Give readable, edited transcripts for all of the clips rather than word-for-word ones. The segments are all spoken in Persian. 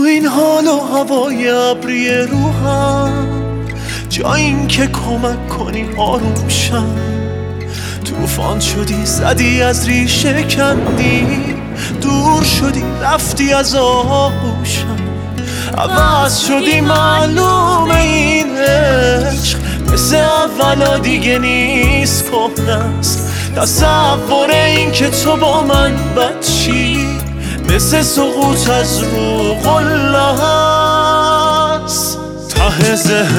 این حال و هوای ابری روحم، جا این که کمک کنی آروم شم. طوفان شدی زدی از ریشه کندی، دور شدی رفتی از آغوشم. عوض شدی معلومه این عشق، مثل اولا دیگه نیست کهنست. تصور این که تو با من بد چی، مثل سقوط از رو قله هست. ته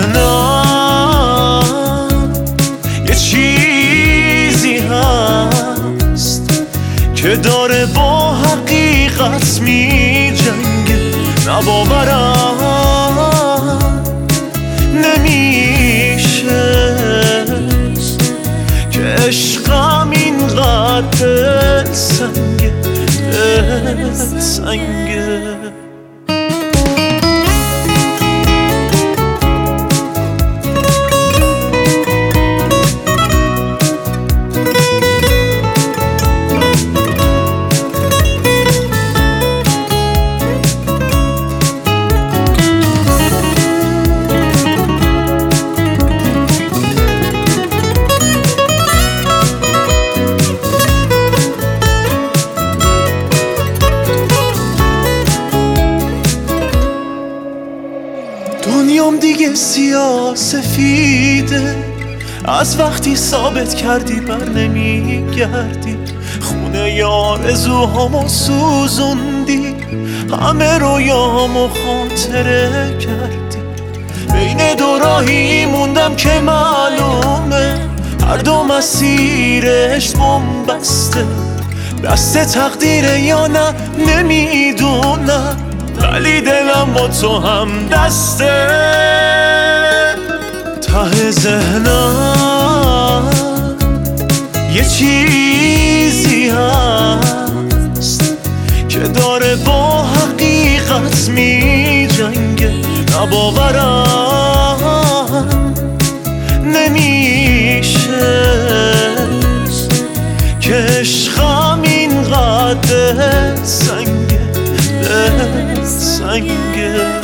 ذهنم یه چیزی هست که داره با حقیقت می جنگه. نباورم نمیشه که عشقم اینقدر سنگه، سنگه. دنیام دیگه سیاه سفیده، از وقتی ثابت کردی بر نمیگردی. خونه آرزوهامو سوزوندی، همه رویامو خاطره کردی. بین دو راهی موندم که معلومه هر دو مسیرش بن‌بسته. دست تقدیره یا نه نمیدونم، ولی دلم با تو هم دسته. ته ذهنم یه چیزی هست که داره با حقیقت می جنگه. نباورم نمیشه که عشقم اینقدر سنگه، سنگه.